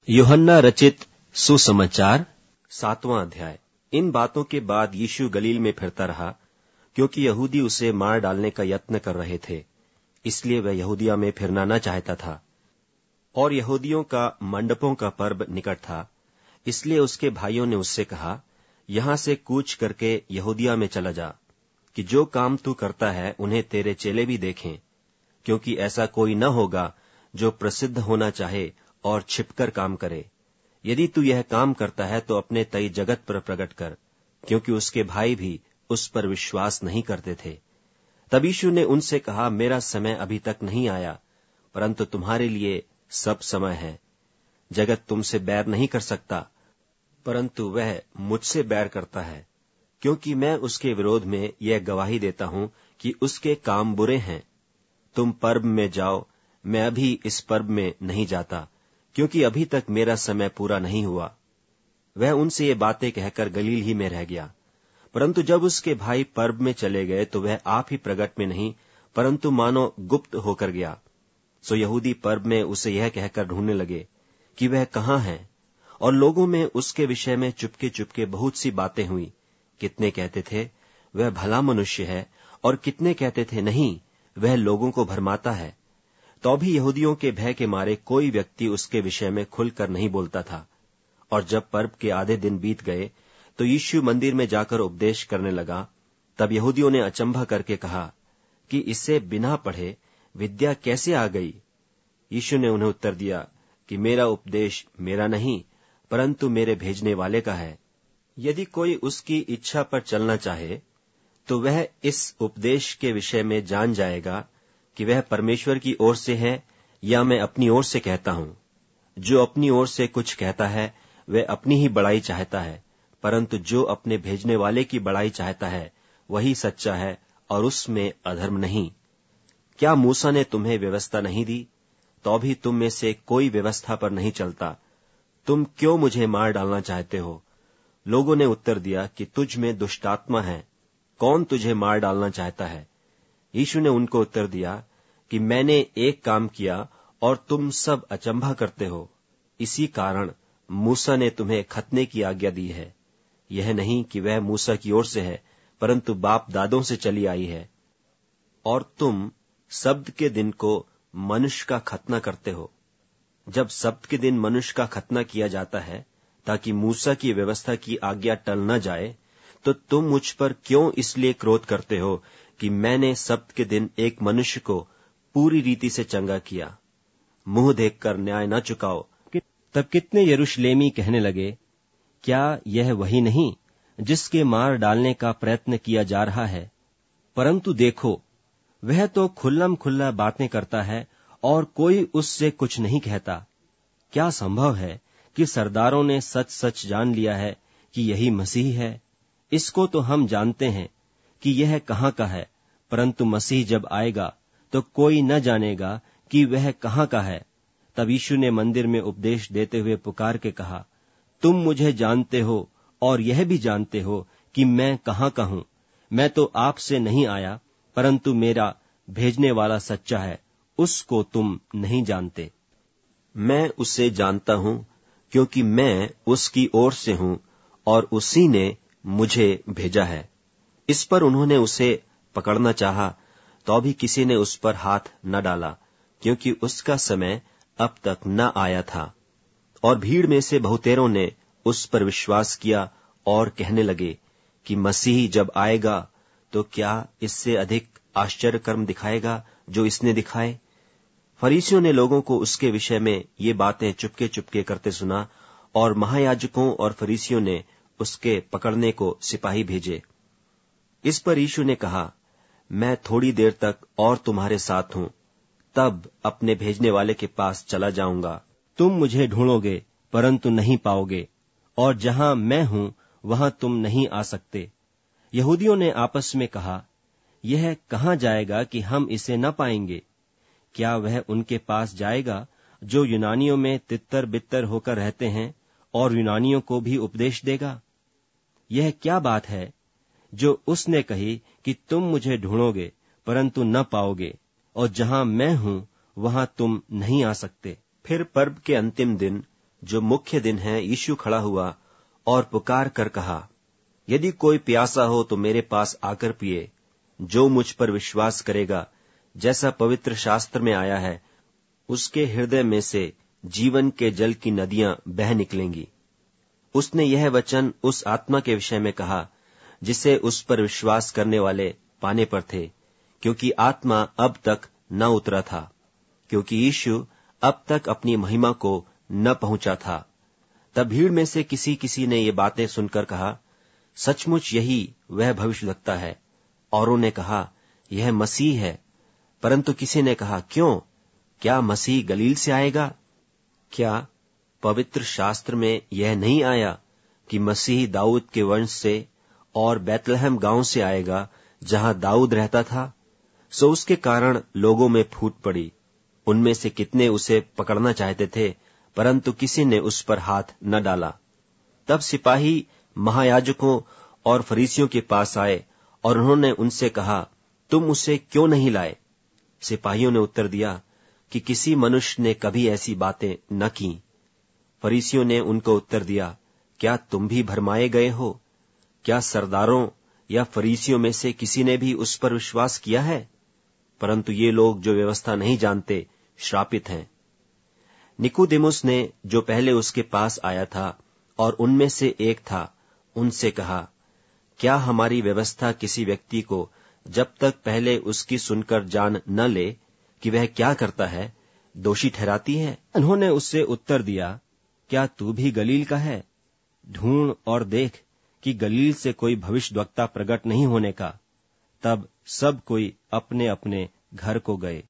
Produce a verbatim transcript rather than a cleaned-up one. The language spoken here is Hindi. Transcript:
यूहन्ना रचित सुसमाचार सातवां अध्याय। इन बातों के बाद यीशु गलील में फिरता रहा, क्योंकि यहूदी उसे मार डालने का यत्न कर रहे थे, इसलिए वह यहूदिया में फिरना न चाहता था। और यहूदियों का मंडपों का पर्व निकट था, इसलिए उसके भाइयों ने उससे कहा, यहां से कूच करके यहूदिया में चला जा, कि जो काम तू करता है उन्हें तेरे चेले भी देखें, क्योंकि ऐसा कोई न होगा जो प्रसिद्ध होना चाहे और छिपकर काम करे। यदि तू यह काम करता है तो अपने तई जगत पर प्रकट कर, क्योंकि उसके भाई भी उस पर विश्वास नहीं करते थे। तब यीशु ने उनसे कहा, मेरा समय अभी तक नहीं आया, परंतु तुम्हारे लिए सब समय है। जगत तुमसे बैर नहीं कर सकता, परंतु वह मुझसे बैर करता है, क्योंकि मैं उसके विरोध में यह गवाही देता हूं कि उसके काम बुरे हैं। तुम पर्व में जाओ, मैं अभी इस पर्व में नहीं जाता, क्योंकि अभी तक मेरा समय पूरा नहीं हुआ। वह उनसे ये बातें कहकर गलील ही में रह गया। परंतु जब उसके भाई पर्व में चले गए तो वह आप ही प्रगट में नहीं, परंतु मानो गुप्त होकर गया। सो यहूदी पर्व में उसे यह कहकर ढूंढने लगे कि वह कहाँ है, और लोगों में उसके विषय में चुपके चुपके बहुत सी बातें हुई। कितने कहते थे, वह भला मनुष्य है, और कितने कहते थे, नहीं, वह लोगों को भरमाता है। तो भी यहूदियों के भय के मारे कोई व्यक्ति उसके विषय में खुलकर नहीं बोलता था। और जब पर्व के आधे दिन बीत गए तो यीशु मंदिर में जाकर उपदेश करने लगा। तब यहूदियों ने अचंभा करके कहा कि इसे बिना पढ़े विद्या कैसे आ गई। यीशु ने उन्हें उत्तर दिया कि मेरा उपदेश मेरा नहीं, परंतु मेरे भेजने वाले का है। यदि कोई उसकी इच्छा पर चलना चाहे तो वह इस उपदेश के विषय में जान जाएगा कि वह परमेश्वर की ओर से है या मैं अपनी ओर से कहता हूं। जो अपनी ओर से कुछ कहता है वह अपनी ही बड़ाई चाहता है, परंतु जो अपने भेजने वाले की बड़ाई चाहता है वही सच्चा है, और उसमें अधर्म नहीं। क्या मूसा ने तुम्हें व्यवस्था नहीं दी? तो भी तुम में से कोई व्यवस्था पर नहीं चलता। तुम क्यों मुझे मार डालना चाहते हो? लोगों ने उत्तर दिया कि तुझ में दुष्टात्मा है, कौन तुझे मार डालना चाहता है? यीशु ने उनको उत्तर दिया कि मैंने एक काम किया और तुम सब अचंभा करते हो। इसी कारण मूसा ने तुम्हें खतने की आज्ञा दी है। यह नहीं कि वह मूसा की ओर से है, परंतु बाप दादों से चली आई है। और तुम सब्त के दिन को मनुष्य का खतना करते हो। जब सब्त के दिन मनुष्य का खतना किया जाता है ताकि मूसा की व्यवस्था की आज्ञा टल न जाए, तो तुम मुझ पर क्यों इसलिए क्रोध करते हो कि मैंने सब्त के दिन एक मनुष्य को पूरी रीति से चंगा किया। मुंह देखकर न्याय न चुकाओ। तब कितने यरूशलेमी कहने लगे, क्या यह वही नहीं जिसके मार डालने का प्रयत्न किया जा रहा है? परंतु देखो, वह तो खुल्लम खुल्ला बातें करता है और कोई उससे कुछ नहीं कहता। क्या संभव है कि सरदारों ने सच सच जान लिया है कि यही मसीह है? इसको तो हम जानते हैं कि यह कहाँ का है, परंतु मसीह जब आएगा तो कोई न जानेगा कि वह कहाँ का है। तब यीशु ने मंदिर में उपदेश देते हुए पुकार के कहा, तुम मुझे जानते हो और यह भी जानते हो कि मैं कहाँ का हूँ। मैं तो आपसे नहीं आया, परंतु मेरा भेजने वाला सच्चा है, उसको तुम नहीं जानते। मैं उसे जानता हूँ, क्योंकि मैं उसकी ओर से हूँ और उसी ने मुझे भेजा है। इस पर उन्होंने उसे पकड़ना चाहा, तो भी किसी ने उस पर हाथ न डाला, क्योंकि उसका समय अब तक न आया था। और भीड़ में से बहुतेरों ने उस पर विश्वास किया और कहने लगे कि मसीह जब आएगा तो क्या इससे अधिक आश्चर्य कर्म दिखाएगा जो इसने दिखाए। फरीसियों ने लोगों को उसके विषय में ये बातें चुपके चुपके करते सुना, और महायाजकों और फरीसियों ने उसके पकड़ने को सिपाही भेजे। इस पर यीशु ने कहा, मैं थोड़ी देर तक और तुम्हारे साथ हूं, तब अपने भेजने वाले के पास चला जाऊंगा। तुम मुझे ढूंढोगे परंतु नहीं पाओगे, और जहां मैं हूं वहां तुम नहीं आ सकते। यहूदियों ने आपस में कहा, यह कहां जाएगा कि हम इसे न पाएंगे? क्या वह उनके पास जाएगा जो यूनानियों में तितर बितर होकर रहते हैं, और यूनानियों को भी उपदेश देगा? यह क्या बात है जो उसने कही कि तुम मुझे ढूंढोगे परंतु न पाओगे, और जहां मैं हूं वहां तुम नहीं आ सकते। फिर पर्व के अंतिम दिन जो मुख्य दिन है, यीशु खड़ा हुआ और पुकार कर कहा, यदि कोई प्यासा हो तो मेरे पास आकर पिए। जो मुझ पर विश्वास करेगा, जैसा पवित्र शास्त्र में आया है, उसके हृदय में से जीवन के जल की नदियां बह निकलेंगी। उसने यह वचन उस आत्मा के विषय में कहा जिसे उस पर विश्वास करने वाले पाने पर थे, क्योंकि आत्मा अब तक न उतरा था, क्योंकि यीशु अब तक अपनी महिमा को न पहुंचा था। तब भीड़ में से किसी किसी ने ये बातें सुनकर कहा, सचमुच यही वह भविष्यद्वक्ता है। औरों ने कहा, यह मसीह है। परंतु किसी ने कहा, क्यों, क्या मसीह गलील से आएगा? क्या पवित्र शास्त्र में यह नहीं आया कि मसीह दाऊद के वंश से और बैतलहम गांव से आएगा, जहां दाऊद रहता था? सो उसके कारण लोगों में फूट पड़ी। उनमें से कितने उसे पकड़ना चाहते थे, परंतु किसी ने उस पर हाथ न डाला। तब सिपाही महायाजकों और फरीसियों के पास आए और उन्होंने उनसे कहा, तुम उसे क्यों नहीं लाए? सिपाहियों ने उत्तर दिया कि किसी मनुष्य ने कभी ऐसी बातें न की। फरीसियों ने उनको उत्तर दिया, क्या तुम भी भरमाए गए हो? क्या सरदारों या फरीसियों में से किसी ने भी उस पर विश्वास किया है? परंतु ये लोग जो व्यवस्था नहीं जानते श्रापित हैं। निकोदेमुस ने, जो पहले उसके पास आया था और उनमें से एक था, उनसे कहा, क्या हमारी व्यवस्था किसी व्यक्ति को जब तक पहले उसकी सुनकर जान न ले कि वह क्या करता है, दोषी ठहराती है? उन्होंने उससे उत्तर दिया, क्या तू भी गलील का है? ढूंढ और देख कि गलील से कोई भविष्यद्वक्ता प्रकट नहीं होने का। तब सब कोई अपने अपने घर को गए।